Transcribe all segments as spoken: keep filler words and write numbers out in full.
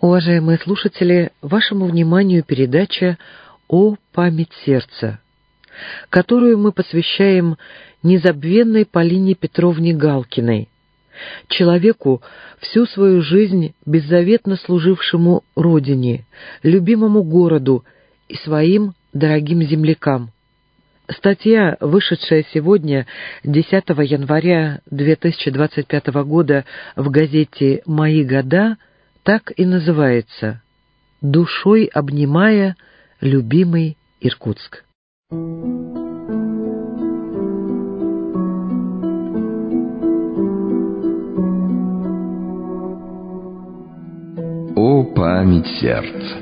Уважаемые слушатели, вашему вниманию передача «О память сердца», которую мы посвящаем незабвенной Полине Петровне Галкиной, человеку, всю свою жизнь беззаветно служившему родине, любимому городу и своим дорогим землякам. Статья, вышедшая сегодня, десятого января две тысячи двадцать пятого года в газете «Мои года», так и называется «Душой обнимая любимый Иркутск». О память сердца!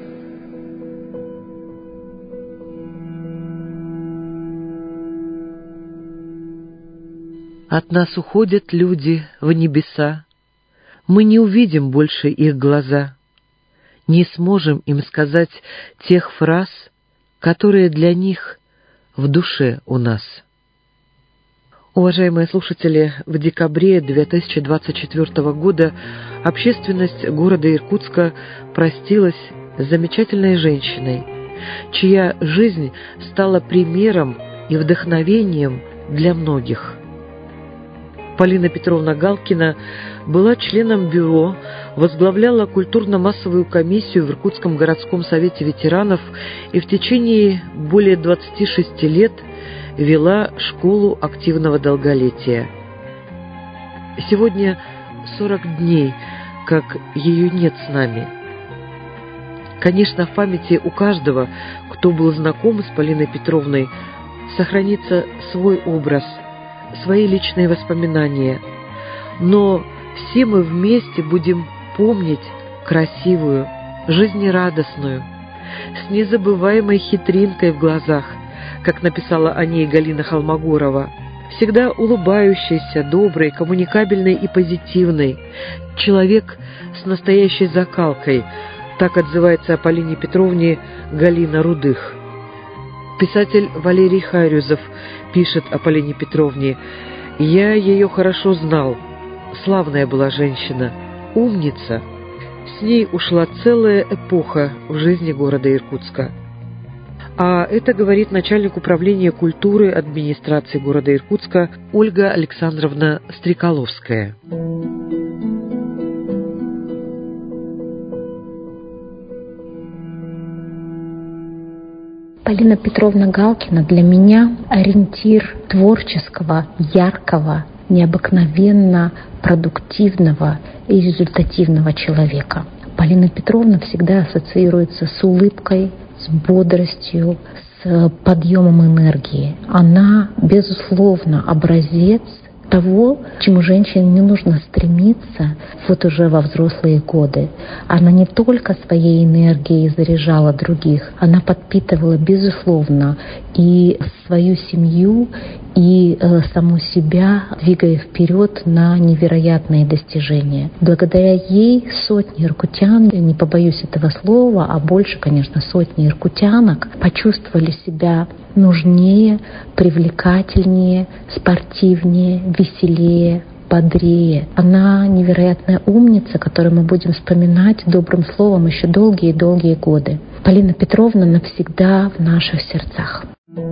От нас уходят люди в небеса, мы не увидим больше их глаза, не сможем им сказать тех фраз, которые для них в душе у нас. Уважаемые слушатели, в декабре две тысячи двадцать четвёртого года общественность города Иркутска простилась с замечательной женщиной, чья жизнь стала примером и вдохновением для многих. Полина Петровна Галкина была членом бюро, возглавляла культурно-массовую комиссию в Иркутском городском совете ветеранов и в течение более двадцати шести лет вела школу активного долголетия. Сегодня сорок дней, как ее нет с нами. Конечно, в памяти у каждого, кто был знаком с Полиной Петровной, сохранится свой образ, свои личные воспоминания, но все мы вместе будем помнить красивую, жизнерадостную, с незабываемой хитринкой в глазах, как написала о ней Галина Холмогорова, всегда улыбающейся, доброй, коммуникабельной и позитивной, человек с настоящей закалкой, так отзывается о Полине Петровне Галина Рудых. Писатель Валерий Харюзов пишет о Полине Петровне: «Я ее хорошо знал. Славная была женщина, умница. С ней ушла целая эпоха в жизни города Иркутска». А это говорит начальник управления культуры администрации города Иркутска Ольга Александровна Стрекаловская. Полина Петровна Галкина для меня ориентир творческого, яркого, необыкновенно продуктивного и результативного человека. Полина Петровна всегда ассоциируется с улыбкой, с бодростью, с подъемом энергии. Она, безусловно, образец того, к чему женщине не нужно стремиться вот уже во взрослые годы. Она не только своей энергией заряжала других, она подпитывала, безусловно, и свою семью, и э, саму себя, двигая вперед на невероятные достижения. Благодаря ей сотни иркутян, не побоюсь этого слова, а больше, конечно, сотни иркутянок почувствовали себя нужнее, привлекательнее, спортивнее, веселее, бодрее. Она невероятная умница, которую мы будем вспоминать добрым словом еще долгие-долгие годы. Полина Петровна навсегда в наших сердцах.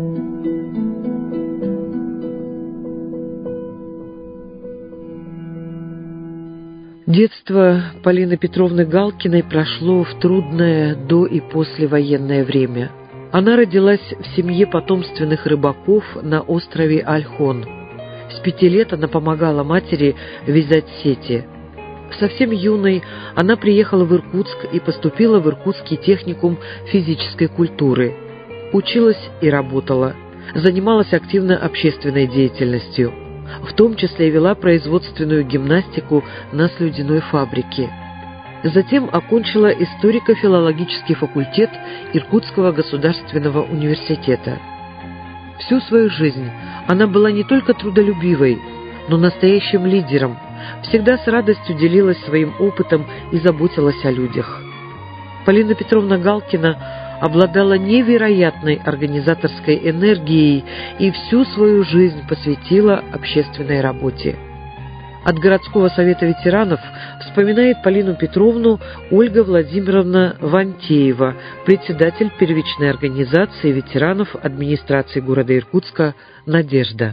Детство Полины Петровны Галкиной прошло в трудное до- и послевоенное время. Она родилась в семье потомственных рыбаков на острове Ольхон. С пяти лет она помогала матери вязать сети. Совсем юной она приехала в Иркутск и поступила в Иркутский техникум физической культуры. Училась и работала, занималась активно общественной деятельностью. В том числе вела производственную гимнастику на слюдяной фабрике. Затем окончила историко-филологический факультет Иркутского государственного университета. Всю свою жизнь она была не только трудолюбивой, но настоящим лидером, всегда с радостью делилась своим опытом и заботилась о людях. Полина Петровна Галкина обладала невероятной организаторской энергией и всю свою жизнь посвятила общественной работе. От городского совета ветеранов вспоминает Полину Петровну Ольга Владимировна Вантеева, председатель первичной организации ветеранов администрации города Иркутска «Надежда».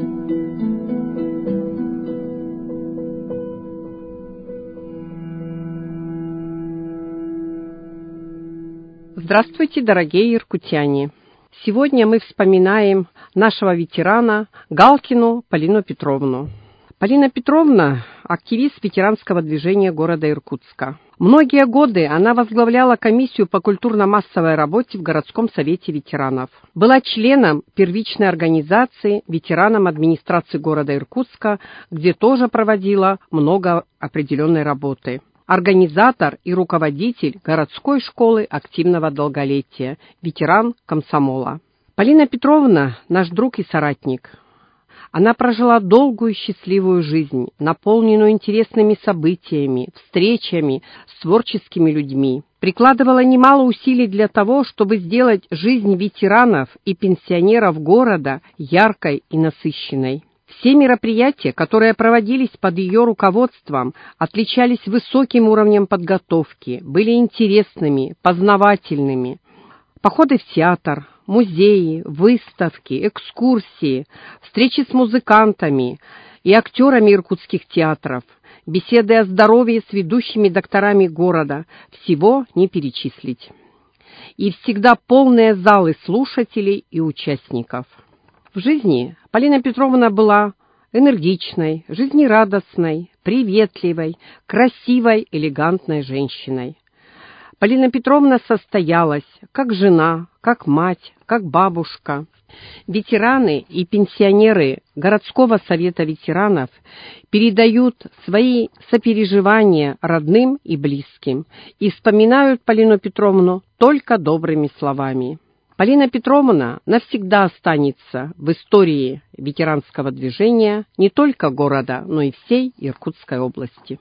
Здравствуйте, дорогие иркутяне! Сегодня мы вспоминаем нашего ветерана Галкину Полину Петровну. Полина Петровна – активист ветеранского движения города Иркутска. Многие годы она возглавляла комиссию по культурно-массовой работе в городском совете ветеранов. Была членом первичной организации, ветераном администрации города Иркутска, где тоже проводила много определенной работы. Организатор и руководитель городской школы активного долголетия, ветеран комсомола. Полина Петровна – наш друг и соратник. Она прожила долгую счастливую жизнь, наполненную интересными событиями, встречами с творческими людьми. Прикладывала немало усилий для того, чтобы сделать жизнь ветеранов и пенсионеров города яркой и насыщенной. Все мероприятия, которые проводились под ее руководством, отличались высоким уровнем подготовки, были интересными, познавательными. Походы в театр, музеи, выставки, экскурсии, встречи с музыкантами и актерами иркутских театров, беседы о здоровье с ведущими докторами города – всего не перечислить. И всегда полные залы слушателей и участников. В жизни Полина Петровна была энергичной, жизнерадостной, приветливой, красивой, элегантной женщиной. Полина Петровна состоялась как жена, как мать, как бабушка. Ветераны и пенсионеры городского совета ветеранов передают свои сопереживания родным и близким и вспоминают Полину Петровну только добрыми словами. Полина Петровна навсегда останется в истории ветеранского движения не только города, но и всей Иркутской области.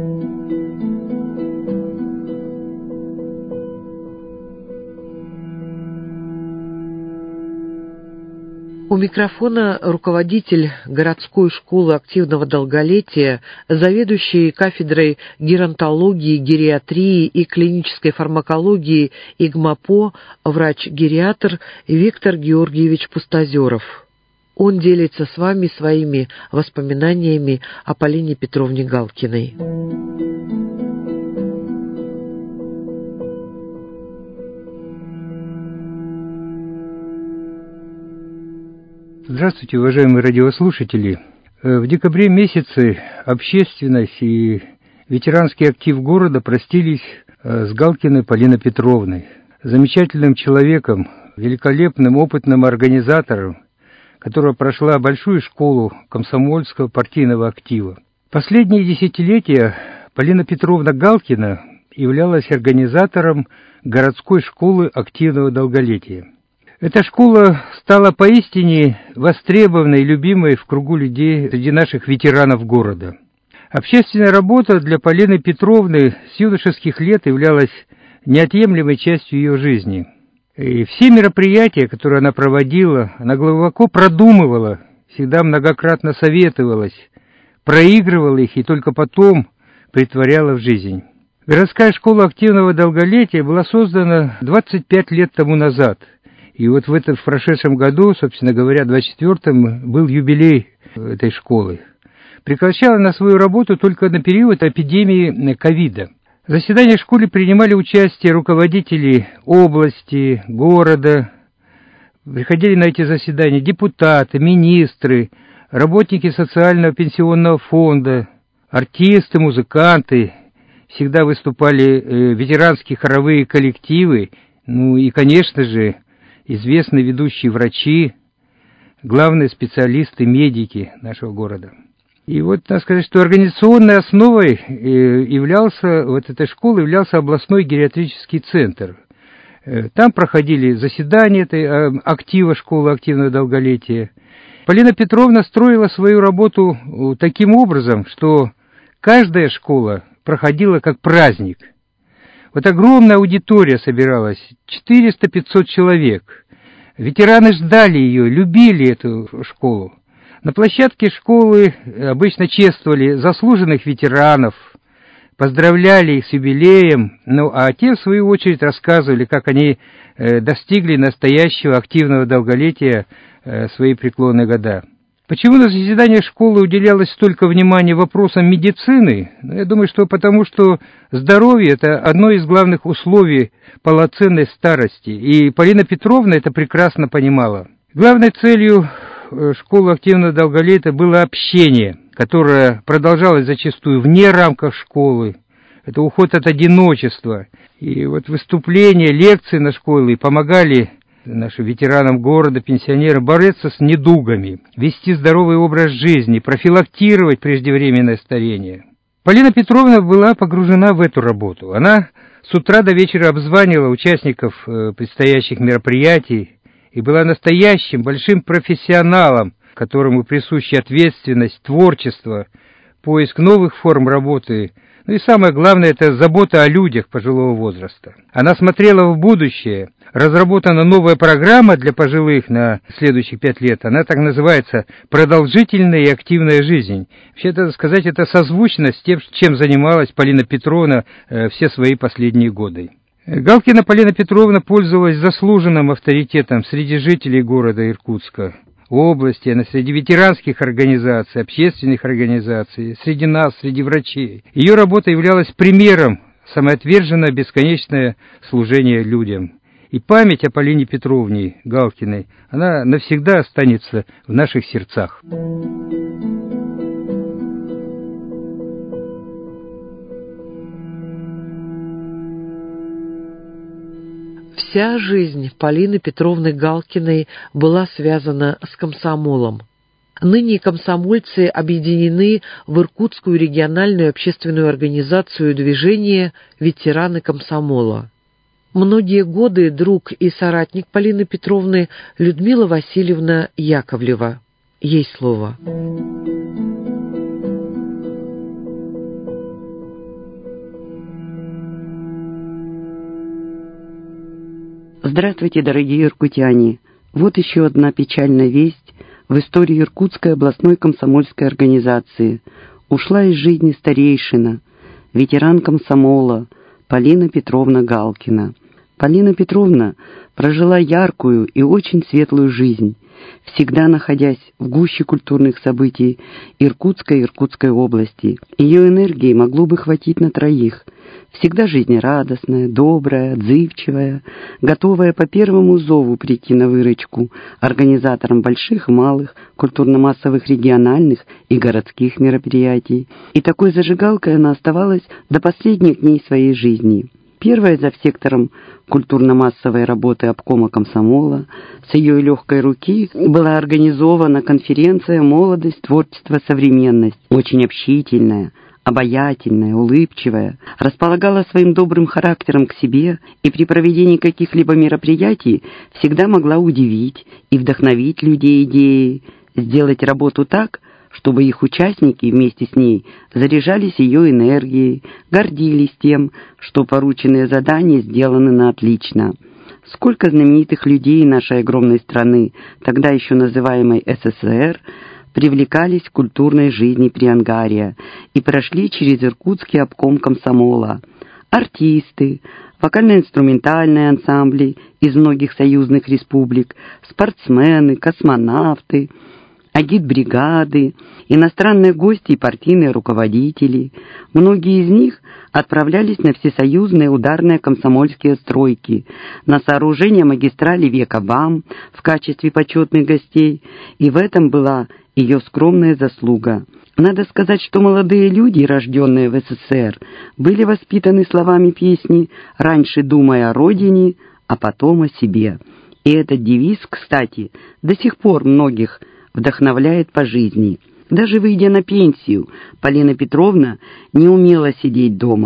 У микрофона руководитель городской школы активного долголетия, заведующий кафедрой геронтологии, гериатрии и клинической фармакологии ИГМАПО, врач-гериатр Виктор Георгиевич Пустозеров. Он делится с вами своими воспоминаниями о Полине Петровне Галкиной. Здравствуйте, уважаемые радиослушатели. В декабре месяце общественность и ветеранский актив города простились с Галкиной Полиной Петровной, замечательным человеком, великолепным опытным организатором, которая прошла большую школу комсомольского партийного актива. Последние десятилетия Полина Петровна Галкина являлась организатором городской школы активного долголетия. Эта школа стала поистине востребованной и любимой в кругу людей среди наших ветеранов города. Общественная работа для Полины Петровны с юношеских лет являлась неотъемлемой частью ее жизни. И все мероприятия, которые она проводила, она глубоко продумывала, всегда многократно советовалась, проигрывала их и только потом претворяла в жизнь. Городская школа активного долголетия была создана двадцать пять лет тому назад. И вот в этом в прошедшем году, собственно говоря, двадцать четвёртом, был юбилей этой школы. Прекращала она свою работу только на период эпидемии ковида. В заседаниях школы принимали участие руководители области, города. Приходили на эти заседания депутаты, министры, работники социального пенсионного фонда, артисты, музыканты. Всегда выступали э, ветеранские хоровые коллективы. Ну и, конечно же, известные ведущие врачи, главные специалисты, медики нашего города. И вот, надо сказать, что организационной основой являлся, вот этой школы являлся областной гериатрический центр. Там проходили заседания этой актива школы активного долголетия. Полина Петровна строила свою работу таким образом, что каждая школа проходила как праздник. Вот огромная аудитория собиралась, четыреста-пятьсот человек. Ветераны ждали ее, любили эту школу. На площадке школы обычно чествовали заслуженных ветеранов, поздравляли их с юбилеем, ну а те, в свою очередь, рассказывали, как они э, достигли настоящего активного долголетия э, в свои преклонные года. Почему на заседаниях школы уделялось столько внимания вопросам медицины? Ну, я думаю, что потому что здоровье – это одно из главных условий полноценной старости, и Полина Петровна это прекрасно понимала. Главной целью школы активного долголетия было общение, которое продолжалось зачастую вне рамков школы. Это уход от одиночества. И вот выступления, лекции на школе помогали нашим ветеранам города, пенсионерам бороться с недугами, вести здоровый образ жизни, профилактировать преждевременное старение. Полина Петровна была погружена в эту работу. Она с утра до вечера обзванивала участников предстоящих мероприятий и была настоящим большим профессионалом, которому присуща ответственность, творчество, поиск новых форм работы. Ну и самое главное, это забота о людях пожилого возраста. Она смотрела в будущее. Разработана новая программа для пожилых на следующих пять лет. Она так называется «Продолжительная и активная жизнь». Вообще, надо сказать, это созвучно с тем, чем занималась Полина Петровна э, все свои последние годы. Галкина Полина Петровна пользовалась заслуженным авторитетом среди жителей города Иркутска, области, среди ветеранских организаций, общественных организаций, среди нас, среди врачей. Ее работа являлась примером самоотверженное бесконечное служение людям. И память о Полине Петровне Галкиной, она навсегда останется в наших сердцах. Вся жизнь Полины Петровны Галкиной была связана с комсомолом. Ныне комсомольцы объединены в Иркутскую региональную общественную организацию движения «Ветераны комсомола». Многие годы друг и соратник Полины Петровны Людмила Васильевна Яковлева. Ей слово. Здравствуйте, дорогие иркутяне! Вот еще одна печальная весть в истории Иркутской областной комсомольской организации. Ушла из жизни старейшина, ветеран комсомола Полина Петровна Галкина. Полина Петровна прожила яркую и очень светлую жизнь, всегда находясь в гуще культурных событий Иркутской и Иркутской области. Ее энергии могло бы хватить на троих. Всегда жизнерадостная, добрая, отзывчивая, готовая по первому зову прийти на выручку организаторам больших и малых культурно-массовых региональных и городских мероприятий. И такой зажигалкой она оставалась до последних дней своей жизни. Первая за сектором культурно-массовой работы обкома комсомола, с ее легкой руки была организована конференция «Молодость, творчество, современность», очень общительная, обаятельная, улыбчивая, располагала своим добрым характером к себе и при проведении каких-либо мероприятий всегда могла удивить и вдохновить людей идеей, сделать работу так, чтобы их участники вместе с ней заряжались ее энергией, гордились тем, что порученные задания сделаны на отлично. Сколько знаменитых людей нашей огромной страны, тогда еще называемой СССР, привлекались к культурной жизни Приангария и прошли через Иркутский обком комсомола. Артисты, вокально-инструментальные ансамбли из многих союзных республик, спортсмены, космонавты, агитбригады, иностранные гости и партийные руководители. Многие из них отправлялись на всесоюзные ударные комсомольские стройки, на сооружение магистрали века ВАМ в качестве почетных гостей, и в этом была ее скромная заслуга. Надо сказать, что молодые люди, рожденные в СССР, были воспитаны словами песни «Раньше думай о родине, а потом о себе». И этот девиз, кстати, до сих пор многих вдохновляет по жизни. Даже выйдя на пенсию, Полина Петровна не умела сидеть дома.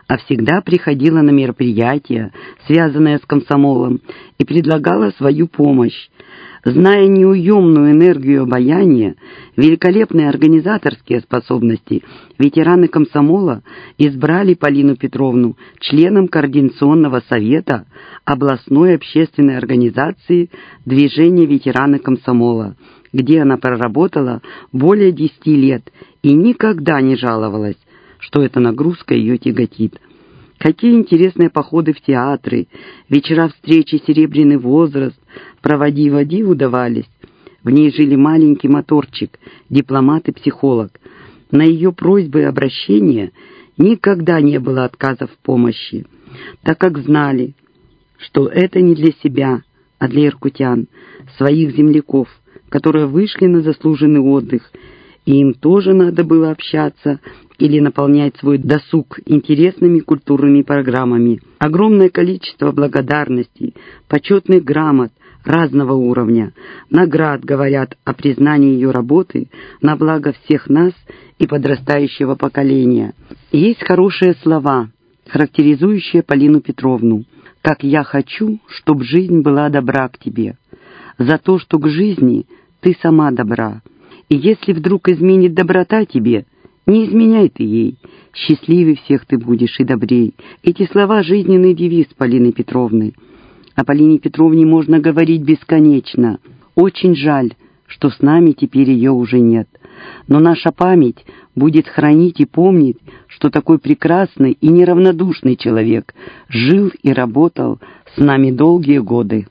а всегда приходила на мероприятия, связанные с комсомолом, и предлагала свою помощь. Зная неуемную энергию обаяния, великолепные организаторские способности, ветераны комсомола избрали Полину Петровну членом Координационного совета областной общественной организации «Движение ветераны комсомола», где она проработала более десяти лет и никогда не жаловалась, что эта нагрузка ее тяготит. Какие интересные походы в театры, вечера встречи «Серебряный возраст», проводи-води удавались. В ней жили маленький моторчик, дипломат и психолог. На ее просьбы и обращения никогда не было отказа в помощи, так как знали, что это не для себя, а для иркутян, своих земляков, которые вышли на заслуженный отдых, и им тоже надо было общаться или наполнять свой досуг интересными культурными программами. Огромное количество благодарностей, почетных грамот разного уровня, наград говорят о признании ее работы на благо всех нас и подрастающего поколения. Есть хорошие слова, характеризующие Полину Петровну. «Как я хочу, чтоб жизнь была добра к тебе. За то, что к жизни ты сама добра. И если вдруг изменит доброта тебе, не изменяй ты ей. Счастливей всех ты будешь и добрей». Эти слова — жизненный девиз Полины Петровны. О Полине Петровне можно говорить бесконечно. Очень жаль, что с нами теперь ее уже нет. Но наша память будет хранить и помнить, что такой прекрасный и неравнодушный человек жил и работал с нами долгие годы.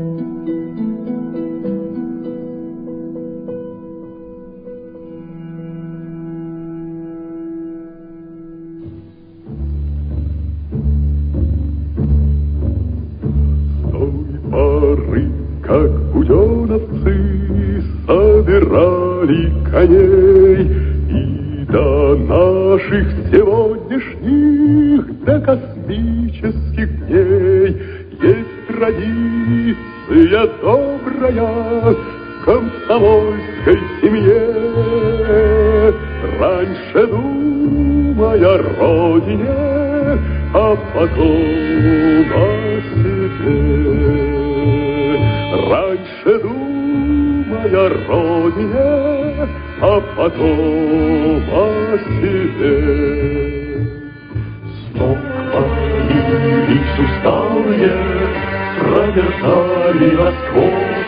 Поры, как буденовцы, собирали коней, и до наших сегодняшних, до космических дней есть традиция добрая в комсомольской семье. Раньше думая о родине, а потом о себе. Раньше думая о родине, а потом о себе. С ног поднялись усталые, пробежали восход,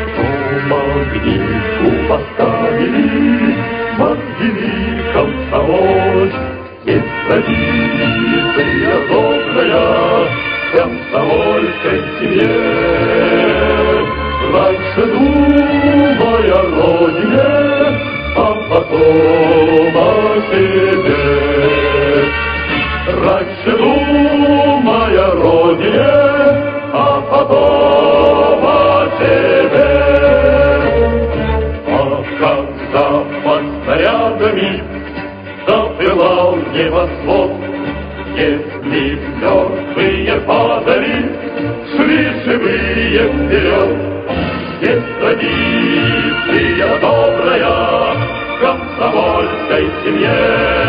магнитку поставили, могили комсомол. Есть традиция добрая в комсомольской семье. Раньше думай о родине, а потом о себе. Раньше думай о родине, а потом о себе. А когда под снарядами запылал небосвод, если мертвые падали, шли живые вперед. Есть традиция добрая в комсомольской семье.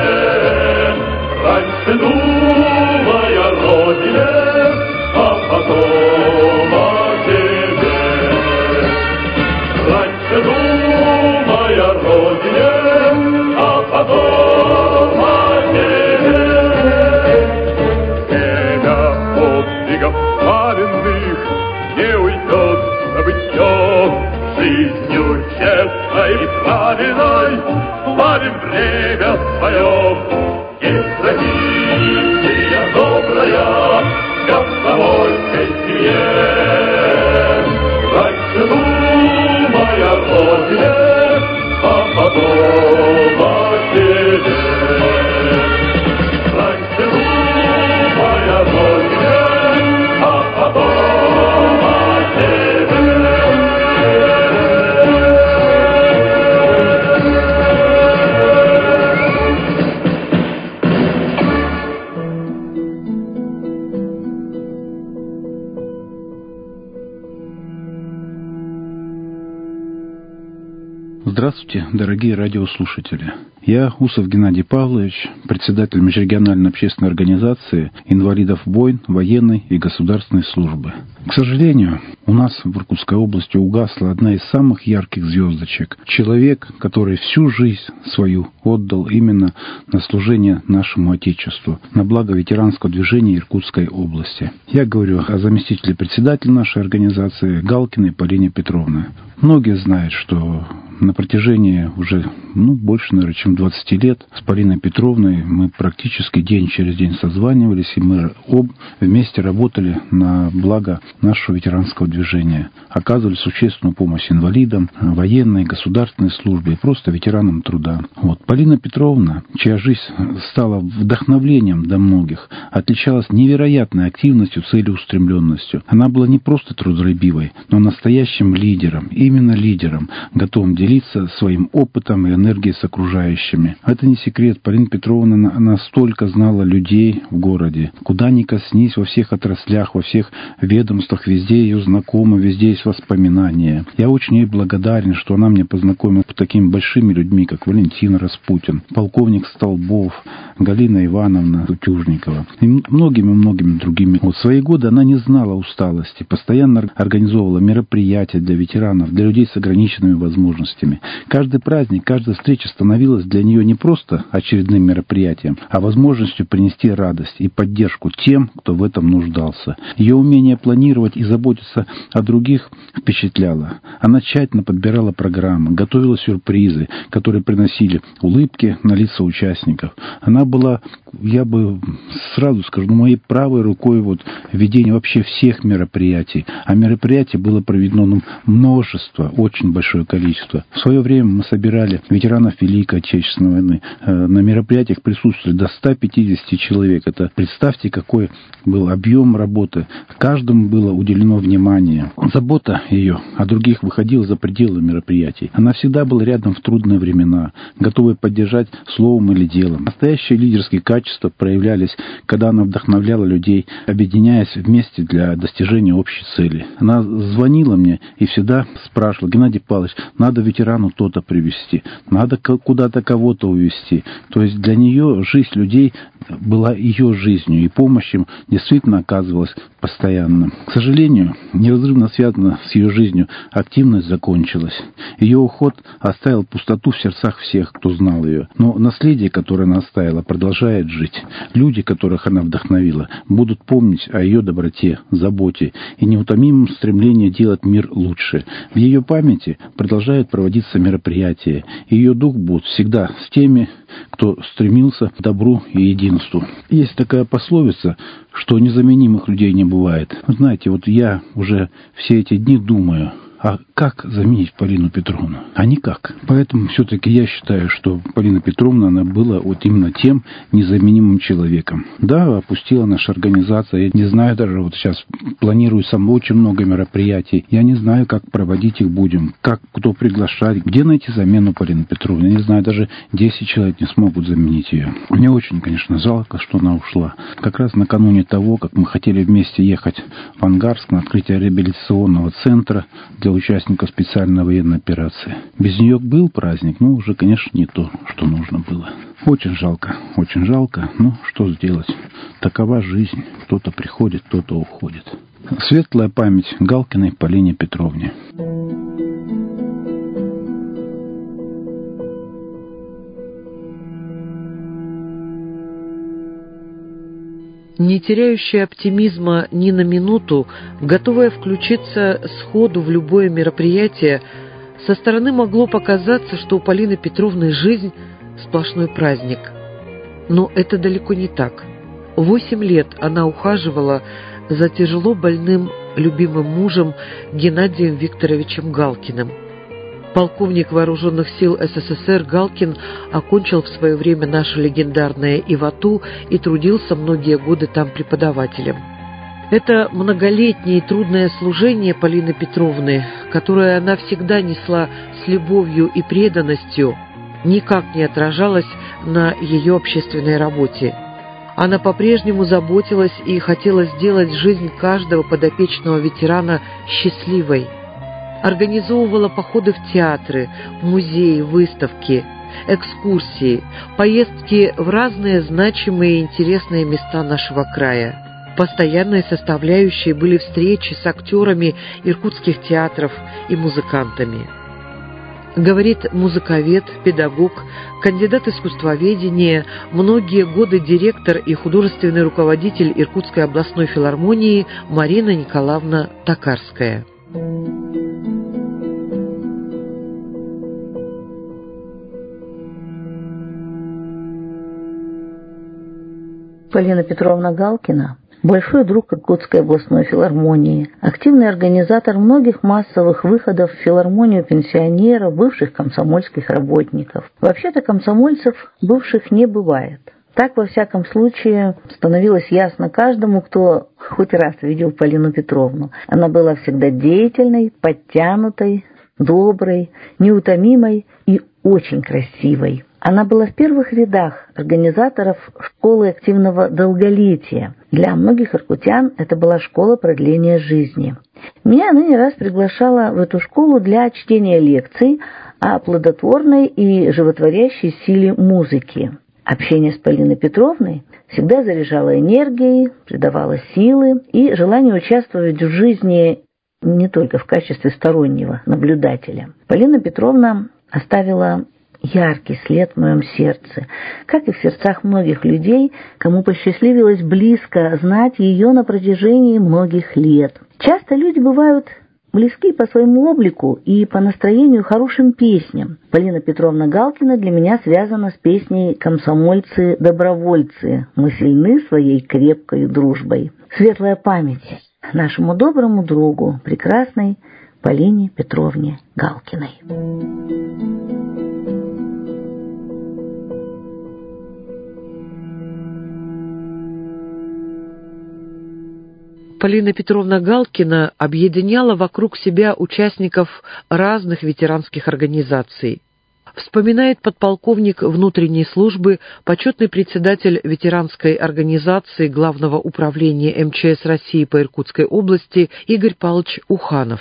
Раньше думай о родине, а потом о себе. Раньше думай о родине, а потом о себе. Время подвигов пламенных не уйдет в забытье. Жизнью честной и правильной славим время свое. Есть традиция добрая в комсомольской семье. Раньше думай о родине, а потом о себе. Раньше думай о родине, а потом о себе. Здравствуйте, дорогие радиослушатели. Я Усов Геннадий Павлович, председатель межрегиональной общественной организации инвалидов войн, военной и государственной службы. К сожалению, у нас в Иркутской области угасла одна из самых ярких звездочек. Человек, который всю жизнь свою отдал именно на служение нашему Отечеству, на благо ветеранского движения Иркутской области. Я говорю о заместителе председателя нашей организации Галкиной Полине Петровне. Многие знают, что на протяжении уже, ну, больше, наверное, чем двадцати лет с Полиной Петровной мы практически день через день созванивались, и мы об вместе работали на благо нашего ветеранского движения. Оказывали существенную помощь инвалидам, военной, государственной службе и просто ветеранам труда. Вот. Полина Петровна, чья жизнь стала вдохновлением для многих, отличалась невероятной активностью, целеустремленностью. Она была не просто трудолюбивой, но настоящим лидером, именно лидером, готовым делиться своим опытом и энергией с окружающими. Это не секрет. Полина Петровна настолько знала людей в городе. Куда ни коснись, во всех отраслях, во всех ведомствах, везде ее знакомы, везде есть воспоминания. Я очень ей благодарен, что она мне познакомила с такими большими людьми, как Валентин Распутин, полковник Столбов, Галина Ивановна Утюжникова и многими-многими другими. Вот в свои годы она не знала усталости, постоянно организовывала мероприятия для ветеранов, для людей с ограниченными возможностями. Каждый праздник, каждая встреча становилась для нее не просто очередным мероприятием, а возможностью принести радость и поддержку тем, кто в этом нуждался. Ее умение планировать и заботиться о других впечатляло. Она тщательно подбирала программы, готовила сюрпризы, которые приносили улыбки на лица участников. Она была, я бы сразу скажу, моей правой рукой вот ведения вообще всех мероприятий. А мероприятий было проведено ну, множество, очень большое количество. В свое время мы собирали ветеранов Великой Отечественной войны. На мероприятиях присутствовали до ста пятидесяти человек. Это представьте, какой был объем работы. Каждому было уделено внимание. Забота ее о других выходила за пределы мероприятий. Она всегда была рядом в трудные времена, готовая поддержать словом или делом. Настоящие лидерские качества проявлялись, когда она вдохновляла людей, объединяясь вместе для достижения общей цели. Она звонила мне и всегда спрашивала: Геннадий Павлович, надо ветерану то-то привезти, надо куда-то кого-то увезти. То есть для нее жизнь людей была ее жизнью, и помощь им действительно оказывалась постоянно. К сожалению, неразрывно связана с ее жизнью, активность закончилась. Ее уход оставил пустоту в сердцах всех, кто знал ее. Но наследие, которое она оставила, продолжает жить. Люди, которых она вдохновила, будут помнить о ее доброте, заботе и неутомимом стремлении делать мир лучше. В ее памяти продолжают проводиться мероприятия. Ее дух будет всегда с теми, кто стремился к добру и единству. Есть такая пословица, что незаменимых людей не бывает. Вы знаете, вот я уже все эти дни думаю, а как заменить Полину Петровну? А никак. Поэтому все-таки я считаю, что Полина Петровна, она была вот именно тем незаменимым человеком. Да, опустила наша организация. Я не знаю даже, вот сейчас планирую сам очень много мероприятий. Я не знаю, как проводить их будем, как кто приглашать, где найти замену Полины Петровны. Я не знаю, даже десять человек не смогут заменить ее. Мне очень, конечно, жалко, что она ушла. Как раз накануне того, как мы хотели вместе ехать в Ангарск на открытие реабилитационного центра для участников специальной военной операции. Без нее был праздник, но уже, конечно, не то, что нужно было. Очень жалко, очень жалко, но что сделать? Такова жизнь. Кто-то приходит, кто-то уходит. Светлая память Галкиной Полине Петровне. Не теряющая оптимизма ни на минуту, готовая включиться сходу в любое мероприятие, со стороны могло показаться, что у Полины Петровны жизнь – сплошной праздник. Но это далеко не так. Восемь лет она ухаживала за тяжело больным любимым мужем Геннадием Викторовичем Галкиным. Полковник вооруженных сил СССР Галкин окончил в свое время наше легендарное ИВАТУ и трудился многие годы там преподавателем. Это многолетнее и трудное служение Полины Петровны, которое она всегда несла с любовью и преданностью, никак не отражалось на ее общественной работе. Она по-прежнему заботилась и хотела сделать жизнь каждого подопечного ветерана счастливой. Организовывала походы в театры, музеи, выставки, экскурсии, поездки в разные значимые и интересные места нашего края. Постоянной составляющей были встречи с актерами иркутских театров и музыкантами. Говорит музыковед, педагог, кандидат искусствоведения, многие годы директор и художественный руководитель Иркутской областной филармонии Марина Николаевна Токарская. Полина Петровна Галкина – большой друг Иркутской областной филармонии, активный организатор многих массовых выходов в филармонию пенсионеров, бывших комсомольских работников. Вообще-то комсомольцев бывших не бывает. Так, во всяком случае, становилось ясно каждому, кто хоть раз видел Полину Петровну. Она была всегда деятельной, подтянутой, доброй, неутомимой и очень красивой. Она была в первых рядах организаторов школы активного долголетия. Для многих иркутян это была школа продления жизни. Меня она не раз приглашала в эту школу для чтения лекций о плодотворной и животворящей силе музыки. Общение с Полиной Петровной всегда заряжало энергией, придавало силы и желание участвовать в жизни не только в качестве стороннего наблюдателя. Полина Петровна оставила яркий след в моем сердце, как и в сердцах многих людей, кому посчастливилось близко знать ее на протяжении многих лет. Часто люди бывают близки по своему облику и по настроению хорошим песням. Полина Петровна Галкина для меня связана с песней «Комсомольцы-добровольцы. Мы сильны своей крепкой дружбой». Светлая память нашему доброму другу, прекрасной Полине Петровне Галкиной. Полина Петровна Галкина объединяла вокруг себя участников разных ветеранских организаций. Вспоминает подполковник внутренней службы, почетный председатель ветеранской организации Главного управления эм че эс России по Иркутской области Игорь Павлович Уханов.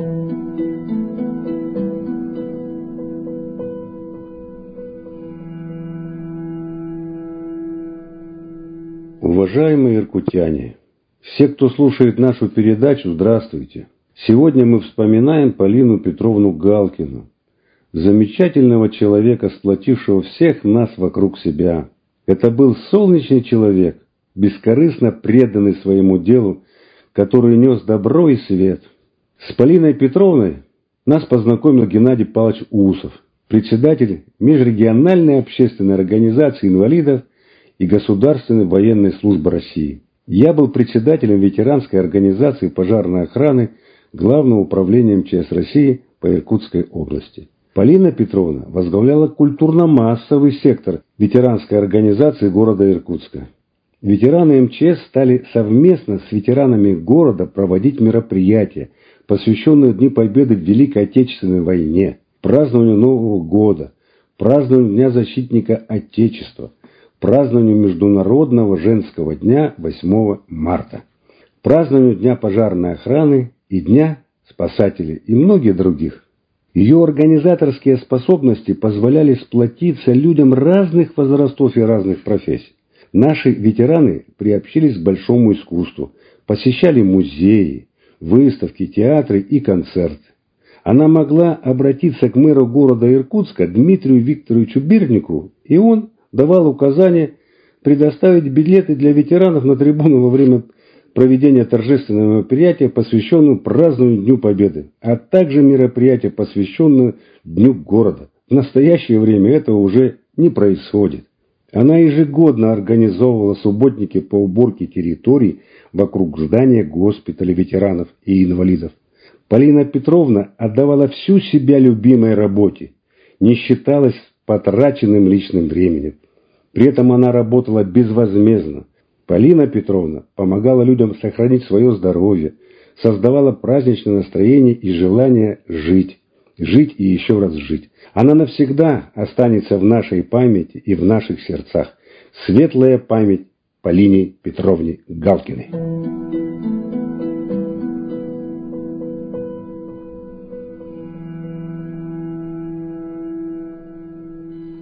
Уважаемые иркутяне, все, кто слушает нашу передачу, здравствуйте. Сегодня мы вспоминаем Полину Петровну Галкину, замечательного человека, сплотившего всех нас вокруг себя. Это был солнечный человек, бескорыстно преданный своему делу, который нес добро и свет. С Полиной Петровной нас познакомил Геннадий Павлович Усов, председатель межрегиональной общественной организации инвалидов и Государственной военной службы России. Я был председателем ветеранской организации пожарной охраны Главного управления эм че эс России по Иркутской области. Полина Петровна возглавляла культурно-массовый сектор ветеранской организации города Иркутска. Ветераны эм че эс стали совместно с ветеранами города проводить мероприятия, посвященные Дню Победы в Великой Отечественной войне, празднованию Нового года, празднованию Дня защитника Отечества, празднованию Международного женского дня восьмого марта, празднованию Дня пожарной охраны и Дня спасателей и многих других. Ее организаторские способности позволяли сплотиться людям разных возрастов и разных профессий. Наши ветераны приобщились к большому искусству, посещали музеи, выставки, театры и концерты. Она могла обратиться к мэру города Иркутска Дмитрию Викторовичу Бирнику, и он давал указание предоставить билеты для ветеранов на трибуну во время проведения торжественного мероприятия, посвященного празднованию Дню Победы, а также мероприятия, посвященного Дню города. В настоящее время этого уже не происходит. Она ежегодно организовывала субботники по уборке территорий вокруг здания госпиталя ветеранов и инвалидов. Полина Петровна отдавала всю себя любимой работе, не считалась потраченным личным временем. При этом она работала безвозмездно. Полина Петровна помогала людям сохранить свое здоровье, создавала праздничное настроение и желание жить. Жить и еще раз жить. Она навсегда останется в нашей памяти и в наших сердцах. Светлая память Полине Петровне Галкиной.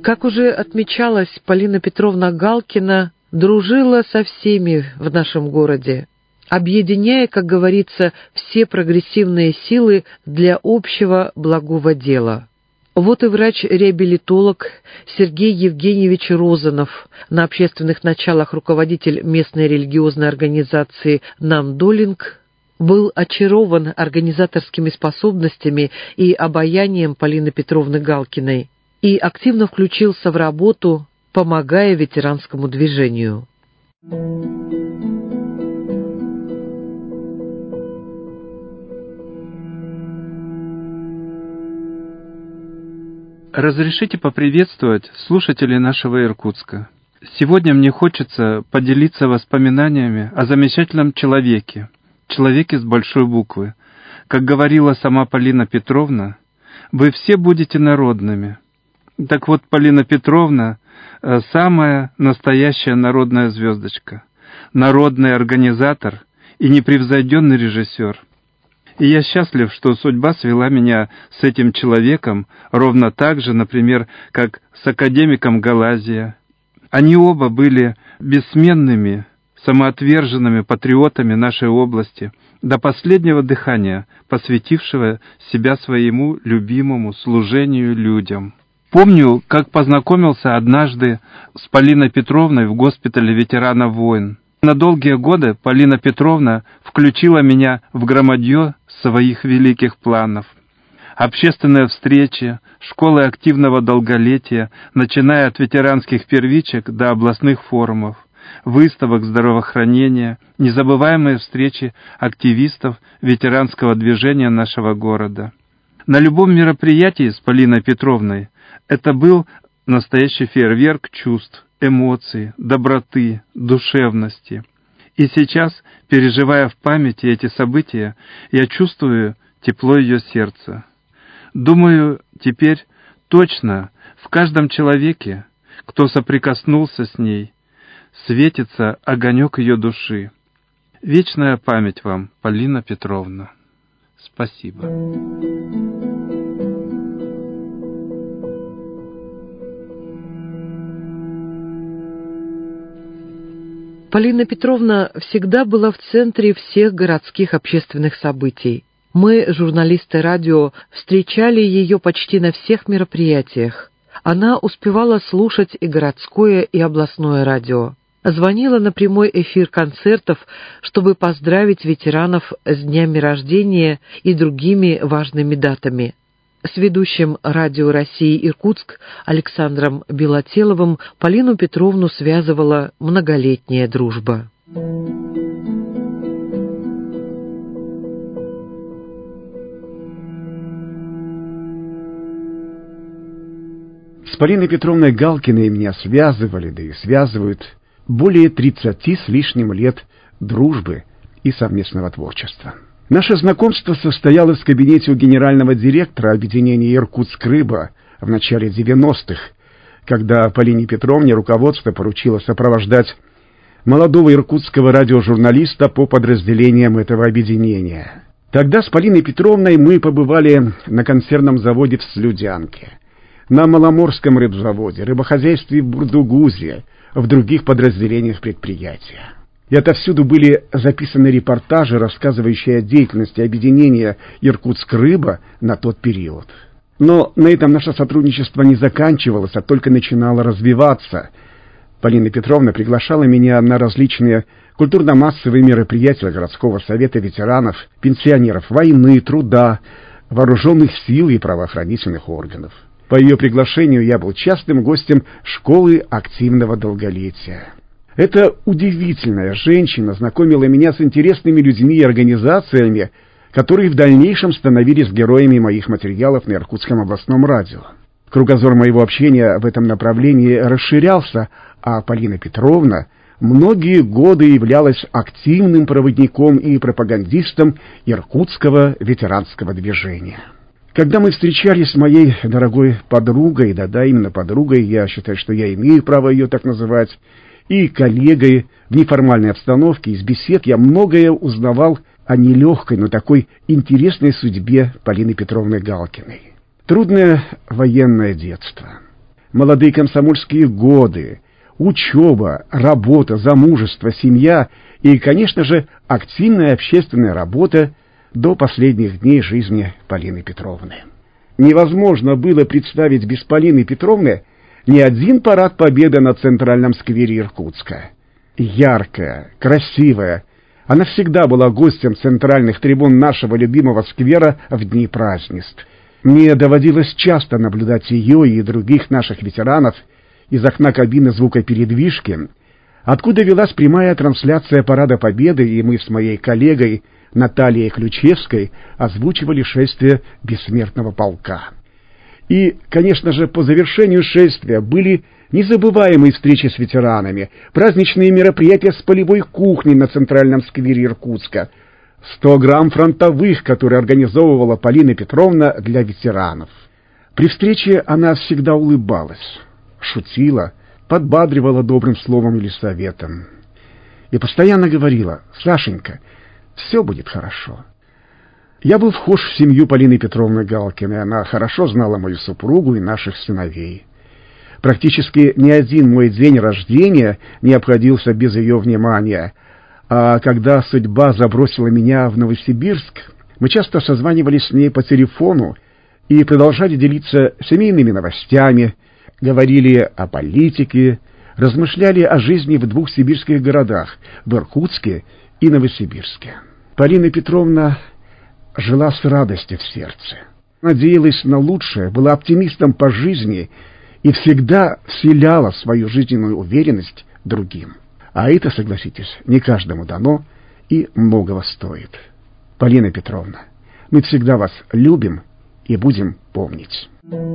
Как уже отмечалось, Полина Петровна Галкина дружила со всеми в нашем городе, объединяя, как говорится, все прогрессивные силы для общего благого дела. Вот и врач-реабилитолог Сергей Евгеньевич Розанов, на общественных началах руководитель местной религиозной организации «Намдолинг», был очарован организаторскими способностями и обаянием Полины Петровны Галкиной и активно включился в работу, помогая ветеранскому движению. Разрешите поприветствовать слушателей нашего Иркутска. Сегодня мне хочется поделиться воспоминаниями о замечательном человеке, человеке с большой буквы. Как говорила сама Полина Петровна, вы все будете народными. Так вот, Полина Петровна – самая настоящая народная звездочка, народный организатор и непревзойденный режиссер. И я счастлив, что судьба свела меня с этим человеком ровно так же, например, как с академиком Галазия. Они оба были бессменными, самоотверженными патриотами нашей области, до последнего дыхания посвятившего себя своему любимому служению людям. Помню, как познакомился однажды с Полиной Петровной в госпитале ветеранов войн. На долгие годы Полина Петровна включила меня в громадье своих великих планов. Общественные встречи, школы активного долголетия, начиная от ветеранских первичек до областных форумов, выставок здравоохранения, незабываемые встречи активистов ветеранского движения нашего города. На любом мероприятии с Полиной Петровной это был настоящий фейерверк чувств, эмоций, доброты, душевности. И сейчас, переживая в памяти эти события, я чувствую тепло ее сердца. Думаю, теперь точно в каждом человеке, кто соприкоснулся с ней, светится огонек ее души. Вечная память вам, Полина Петровна. Спасибо. Полина Петровна всегда была в центре всех городских общественных событий. Мы, журналисты радио, встречали ее почти на всех мероприятиях. Она успевала слушать и городское, и областное радио. Звонила на прямой эфир концертов, чтобы поздравить ветеранов с днями рождения и другими важными датами. С ведущим радио России Иркутск Александром Белотеловым Полину Петровну связывала многолетняя дружба. С Полиной Петровной Галкиной меня связывали, да и связывают более тридцати с лишним лет дружбы и совместного творчества. Наше знакомство состоялось в кабинете у генерального директора объединения «Иркутск-Рыба» в начале девяностых, когда Полине Петровне руководство поручило сопровождать молодого иркутского радиожурналиста по подразделениям этого объединения. Тогда с Полиной Петровной мы побывали на консервном заводе в Слюдянке, на Маломорском рыбзаводе, рыбохозяйстве в Бурдугузе, в других подразделениях предприятия. И отовсюду были записаны репортажи, рассказывающие о деятельности объединения «Иркутск-Рыба» на тот период. Но на этом наше сотрудничество не заканчивалось, а только начинало развиваться. Полина Петровна приглашала меня на различные культурно-массовые мероприятия городского совета ветеранов, пенсионеров войны, труда, вооруженных сил и правоохранительных органов. По ее приглашению я был частым гостем школы активного долголетия. Эта удивительная женщина знакомила меня с интересными людьми и организациями, которые в дальнейшем становились героями моих материалов на Иркутском областном радио. Кругозор моего общения в этом направлении расширялся, а Полина Петровна многие годы являлась активным проводником и пропагандистом иркутского ветеранского движения. Когда мы встречались с моей дорогой подругой, да-да, именно подругой, я считаю, что я имею право ее так называть, и коллегой в неформальной обстановке, из бесед я многое узнавал о нелегкой, но такой интересной судьбе Полины Петровны Галкиной. Трудное военное детство, молодые комсомольские годы, учеба, работа, замужество, семья и, конечно же, активная общественная работа до последних дней жизни Полины Петровны. Невозможно было представить без Полины Петровны ни один парад Победы на центральном сквере Иркутска. Яркая, красивая, она всегда была гостем центральных трибун нашего любимого сквера в дни празднеств. Мне доводилось часто наблюдать ее и других наших ветеранов из окна кабины звукопередвижки, откуда велась прямая трансляция Парада Победы, и мы с моей коллегой Натальей Ключевской озвучивали шествие бессмертного полка. И, конечно же, по завершению шествия были незабываемые встречи с ветеранами, праздничные мероприятия с полевой кухней на центральном сквере Иркутска, сто грамм фронтовых, которые организовывала Полина Петровна для ветеранов. При встрече она всегда улыбалась, шутила, подбадривала добрым словом или советом. И постоянно говорила: «Сашенька, все будет хорошо». Я был вхож в семью Полины Петровны Галкиной. Она хорошо знала мою супругу и наших сыновей. Практически ни один мой день рождения не обходился без ее внимания. А когда судьба забросила меня в Новосибирск, мы часто созванивались с ней по телефону и продолжали делиться семейными новостями, говорили о политике, размышляли о жизни в двух сибирских городах, в Иркутске и Новосибирске. Полина Петровна жила с радостью в сердце, надеялась на лучшее, была оптимистом по жизни и всегда вселяла свою жизненную уверенность другим. А это, согласитесь, не каждому дано и многого стоит. Полина Петровна, мы всегда вас любим и будем помнить.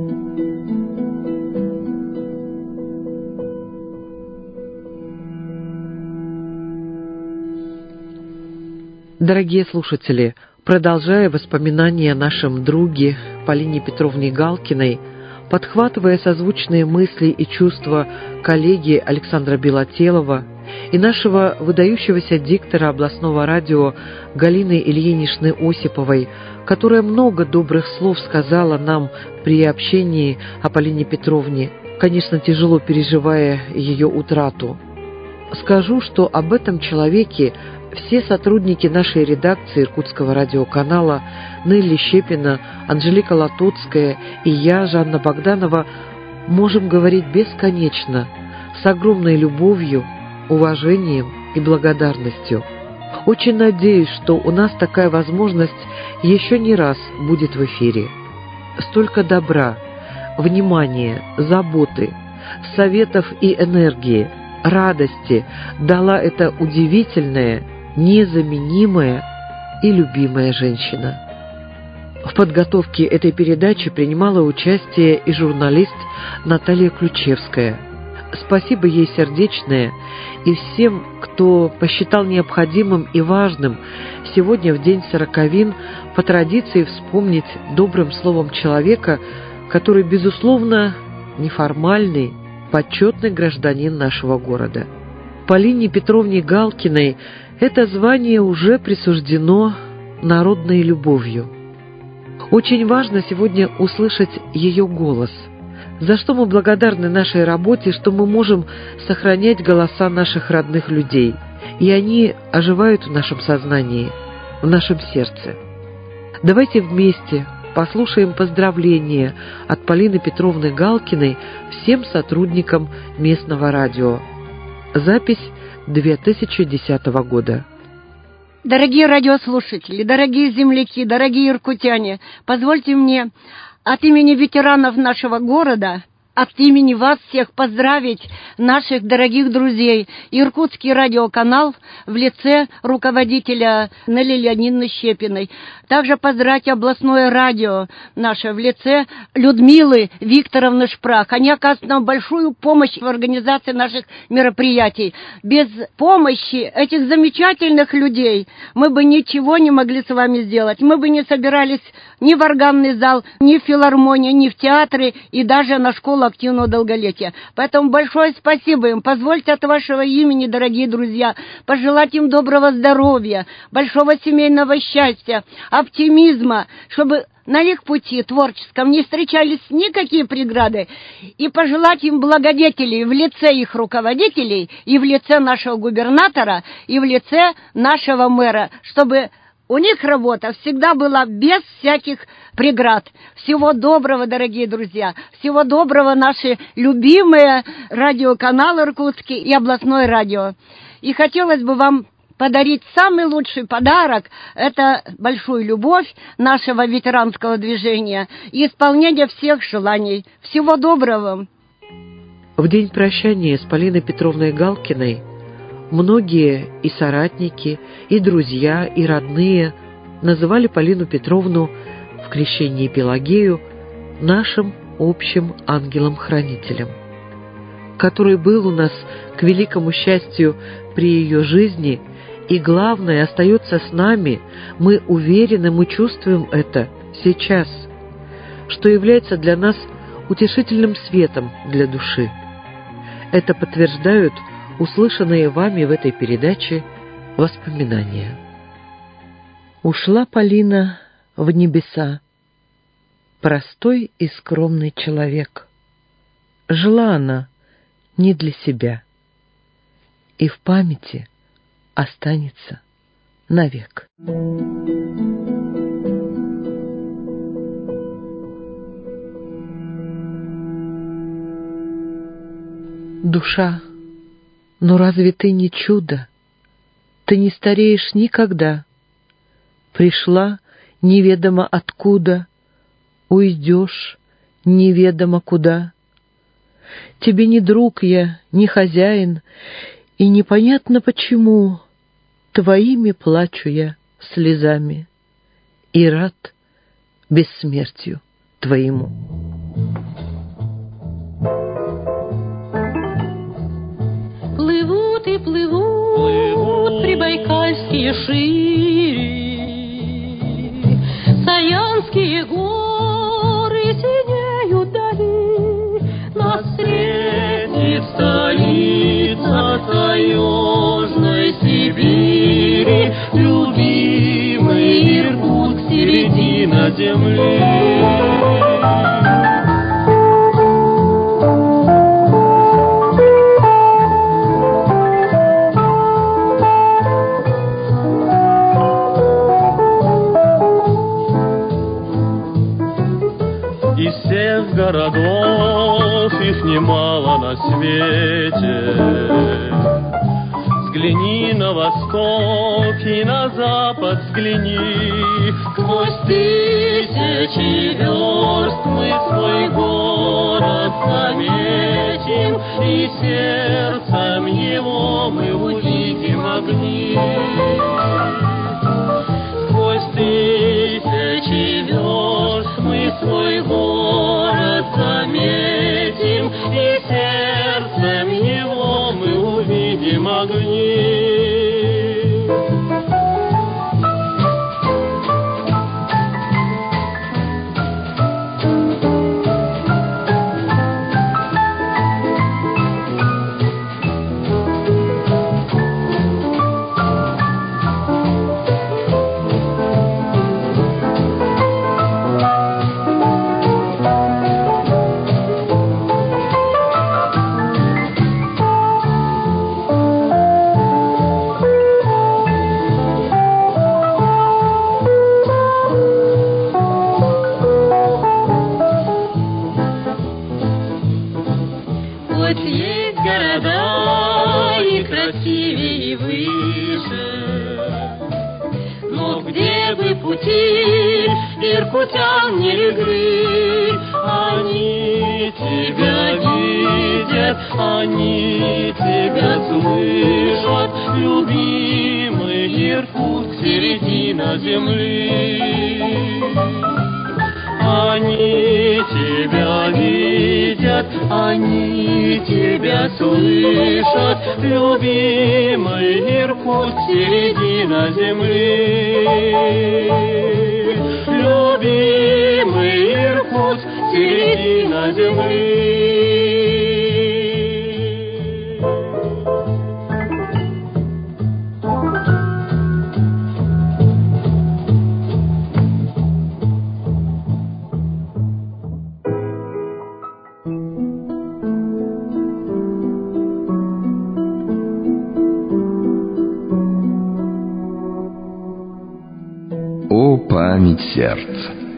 Дорогие слушатели, продолжая воспоминания о нашем друге Полине Петровне Галкиной, подхватывая созвучные мысли и чувства коллеги Александра Белотелова и нашего выдающегося диктора областного радио Галины Ильиничны Осиповой, которая много добрых слов сказала нам при общении о Полине Петровне, конечно, тяжело переживая ее утрату. Скажу, что об этом человеке все сотрудники нашей редакции Иркутского радиоканала, Нелли Щепина, Анжелика Латоцкая и я, Жанна Богданова, можем говорить бесконечно, с огромной любовью, уважением и благодарностью. Очень надеюсь, что у нас такая возможность еще не раз будет в эфире. Столько добра, внимания, заботы, советов и энергии, радости дала эта удивительная, незаменимая и любимая женщина. В подготовке этой передачи принимала участие и журналист Наталья Ключевская. Спасибо ей сердечное и всем, кто посчитал необходимым и важным сегодня в день сороковин по традиции вспомнить добрым словом человека, который, безусловно, неформальный, почетный гражданин нашего города. Полине Петровне Галкиной это звание уже присуждено народной любовью. Очень важно сегодня услышать ее голос, за что мы благодарны нашей работе, что мы можем сохранять голоса наших родных людей, и они оживают в нашем сознании, в нашем сердце. Давайте вместе послушаем поздравления от Полины Петровны Галкиной всем сотрудникам местного радио. Запись две тысячи десятого года. Дорогие радиослушатели, дорогие земляки, дорогие иркутяне, позвольте мне от имени ветеранов нашего города, от имени вас всех поздравить наших дорогих друзей. Иркутский радиоканал в лице руководителя Нелли Леонидовны Щепиной. Также поздравить областное радио наше в лице Людмилы Викторовны Шпрах. Они оказывают нам большую помощь в организации наших мероприятий. Без помощи этих замечательных людей мы бы ничего не могли с вами сделать. Мы бы не собирались ни в органный зал, ни в филармонии, ни в театре и даже на школу активного долголетия. Поэтому большое спасибо им. Позвольте от вашего имени, дорогие друзья, пожелать им доброго здоровья, большого семейного счастья, оптимизма, чтобы на их пути творческом не встречались никакие преграды, и пожелать им благодетелей в лице их руководителей, и в лице нашего губернатора, и в лице нашего мэра, чтобы у них работа всегда была без всяких преград. Всего доброго, дорогие друзья, всего доброго, наши любимые радиоканалы Иркутский и областное радио. И хотелось бы вам подарить самый лучший подарок – это большую любовь нашего ветеранского движения и исполнение всех желаний. Всего доброго! В день прощания с Полиной Петровной Галкиной многие и соратники, и друзья, и родные называли Полину Петровну в крещении Пелагею нашим общим ангелом-хранителем, который был у нас, к великому счастью, при ее жизни. И главное, остается с нами, мы уверены, мы чувствуем это сейчас, что является для нас утешительным светом для души. Это подтверждают услышанные вами в этой передаче воспоминания. Ушла Полина в небеса, простой и скромный человек. Жила она не для себя, и в памяти останется навек. Душа, но разве ты не чудо? Ты не стареешь никогда. Пришла неведомо откуда, уйдешь неведомо куда. Тебе не друг я, не хозяин, и непонятно почему твоими плачу я слезами и рад бессмертию твоему. Плывут и плывут, плывут прибайкальские шири, Саянские горы синеют дали, нас встретит столица таежной Сибири, любимый Иркутск, середина земли. Городов их немало на свете. Взгляни на восток и на запад взгляни. Сквозь тысячи верст мы свой город заметим, и сердцем его мы увидим огни. Сквозь тысячи верст мы свой город заметим, и сердцем его мы увидим огни. Иркутян не легли, они тебя видят, они тебя слышат, любимый Иркутск, середина земли. Они тебя видят, они тебя слышат, любимый Иркутск, середина земли. Любимый Иркутск, середина земли. память сердца.